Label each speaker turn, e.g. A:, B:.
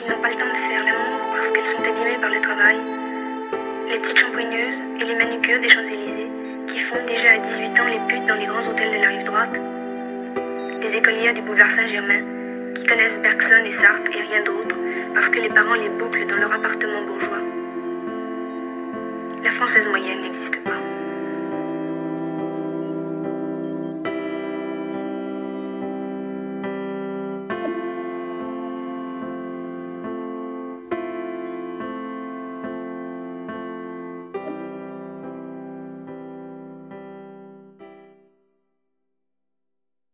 A: qui n'ont pas le temps de faire l'amour parce qu'elles sont abîmées par le travail, les petites shampooineuses et les manucures des Champs-Élysées qui font déjà à 18 ans les putes dans les grands hôtels de la rive droite, les écolières du boulevard Saint-Germain qui connaissent Bergson et Sartre et rien d'autre parce que les parents les bouclent dans leur appartement bourgeois. La française moyenne n'existe pas.